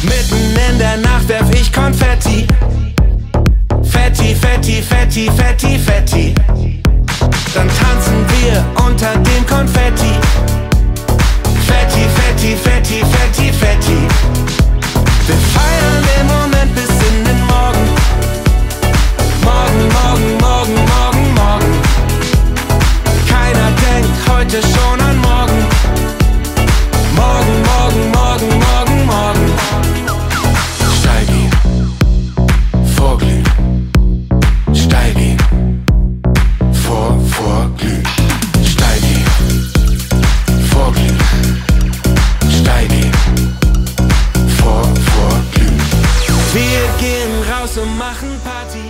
Mitten in der Nacht werf ich Konfetti. Fetti, Fetti, Fetti, Fetti, Fetti. Dann tanzen wir unter dem Konfetti. Fetti, Fetti, Fetti, Fetti, Fetti. Wir feiern den Moment bis in den Morgen. Morgen, morgen, morgen, morgen, morgen. Keiner denkt heute schon an morgen. Morgen, morgen, morgen, morgen, morgen. Steig ihn, vorglühen. Steig ihn, vorglühen. Steig ihn, vorglühen. Steig ihn, vorglühen. Wir gehen raus und machen Party.